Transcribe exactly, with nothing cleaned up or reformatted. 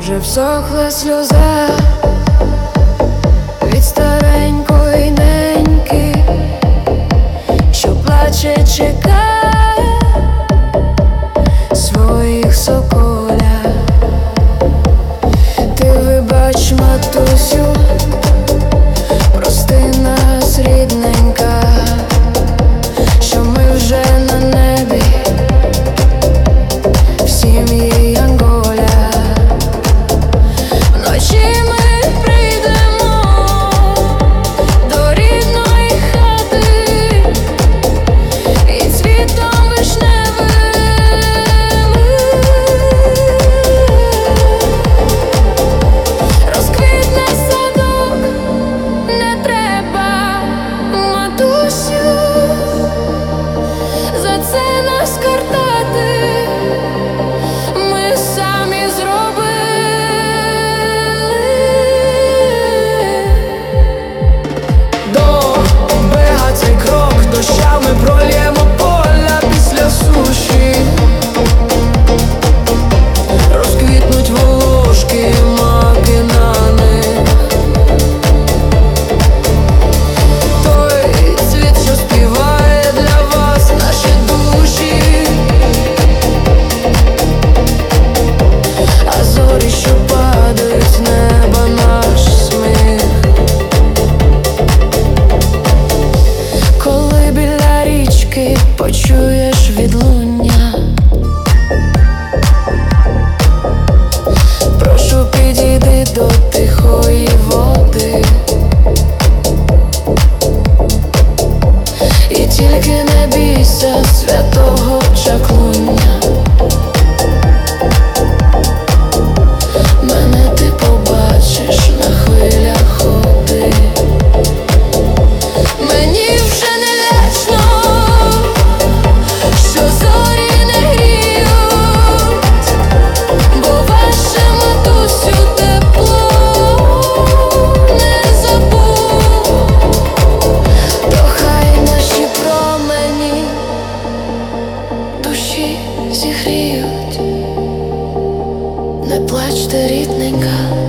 вже всохла сльоза від старенької неньки, що плаче, чекає своїх соколя. Ти вибач, матусю, прости нас, рідненька, що ми вже на небі в сім'ї Янголя. Вночі ми прийдемо до рідної хати і цвітом вишневим розквітне садок. Не треба, матусю, за це нас картати. Ми самі зробили. До берега цей крок, дощами прольємо поля після суші. Розквітнуть волошки, маки на них. Той цвіт, що співає для вас наші душі, а зорі, що падають з неба, наш сміх. Коли біля річки почуєш відлуння, прошу, підійди до тихої води і тільки не бійся святого чаклуння. Мене ти побачиш на хвилях води. Мені вже не лячно, що зорі не гріють, бо ваше, матусю, тепло не забув. То хай наші промені душі зігріють. Не плачте, рідненька.